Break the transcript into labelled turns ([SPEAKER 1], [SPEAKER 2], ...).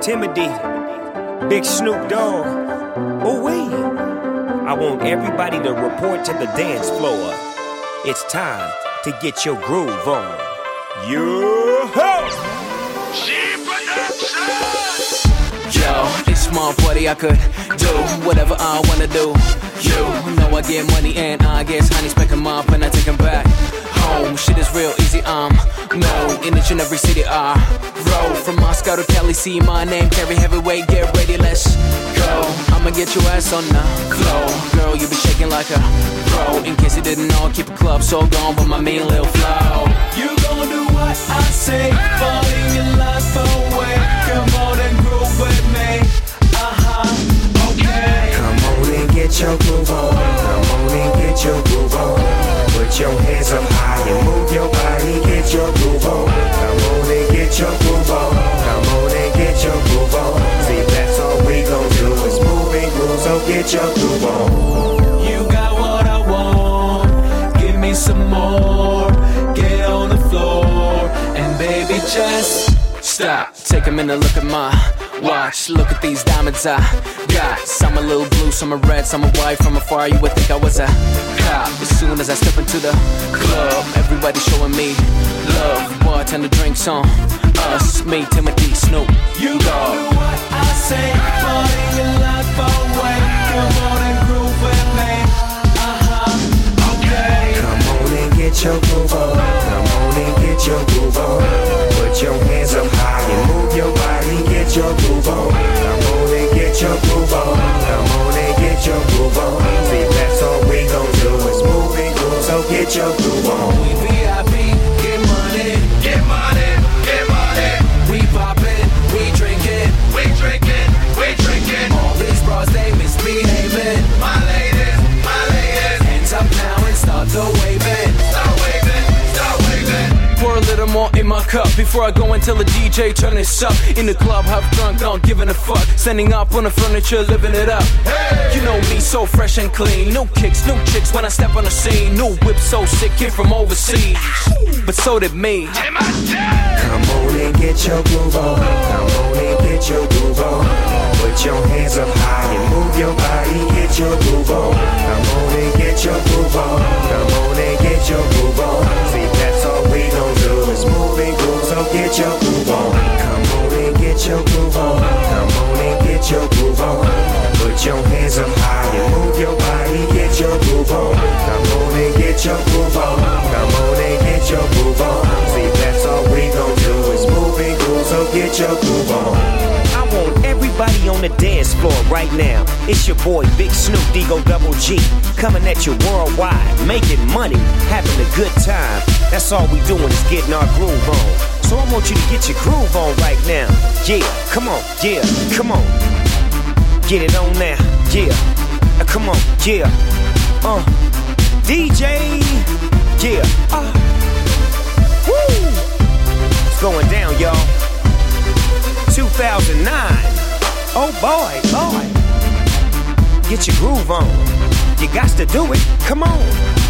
[SPEAKER 1] Timothy, Big Snoop Dogg. Oh wait, I want everybody to report to the dance floor. It's time to get your groove on. Yo-ho!
[SPEAKER 2] Yo, it's my party, I could do whatever I wanna do. You know I get money and I guess honey's pick 'em up and I take 'em back home. Shit is real easy, I'm known in each and every city I roll. From Moscow to Cali, see my name, carry heavyweight, get ready, let's go. I'ma get your ass on the floor. Girl, you be shaking like a pro. In case you didn't know, keep a club so gone with my mean little flow. You gon' do what I say, falling your life away. Come on and groove with me, okay.
[SPEAKER 1] Come on and get your groove on. Come on and get your groove on. Put your hands up high and move your body, get your groove on. Come on and get your groove on. Come on and get your groove on. See, that's all we gon' do is move and groove, so get your groove on.
[SPEAKER 2] You got what I want, give me some more. Get on the floor, and baby just stop. Take a minute, look at my watch. Look at these diamonds I got. Some a little blue, some a red, some a white. From afar you would think I was a cop. As soon as I step into the club, everybody showing me love. Bartender drinks on us, me, Timothy, Snoop. You gon' do what I say, party your life away. Come on and groove with me, okay.
[SPEAKER 1] Come on and get your groove on. Come on and get your groove on. Put your hands up high and move your body, get your groove on. Come on and get your groove on. Come on and get your groove on. See, that's all we gon' do is move and groove, so get your groove on.
[SPEAKER 2] We VIP, get money, get money, get money. We poppin', we drinkin', we drinkin', we drinkin'. All these bros, they misbehavin'. My ladies, hands up now and start the waving. Start waving, start waving. Pour a little more in my cup before I go and tell the DJ turn this up. In the club, half drunk, not giving a fuck. Standing up on the furniture, living it up. Hey! You know me, so fresh and clean. No kicks, no chicks when I step on the scene. No whip so sick, came from overseas, but so did me.
[SPEAKER 1] Come on and get your groove on. Come on and get your groove on. Put your hands up high and move your body, get your groove on. Come on and get your groove on. Come on and get your groove on. See, that's all we gon' do is move and groove, so get your groove on. Come on and get your groove on. Come on and get your groove on. Put your hands up high and move your body, get your groove on. Come on and get your groove on. Come on and get your groove on. See, that's all we gon' do is move and groove, so get your groove on. I want everybody on the dance floor right now. It's your boy Big Snoop Digo Double G, coming at you worldwide, making money, having a good time. That's all we doing is getting our groove on. So I want you to get your groove on right now. Yeah, come on, yeah, come on. Get it on now, yeah. Come on, yeah. DJ, yeah. Woo! It's going down, y'all. 2009. Oh boy, boy. Get your groove on. You got to do it. Come on.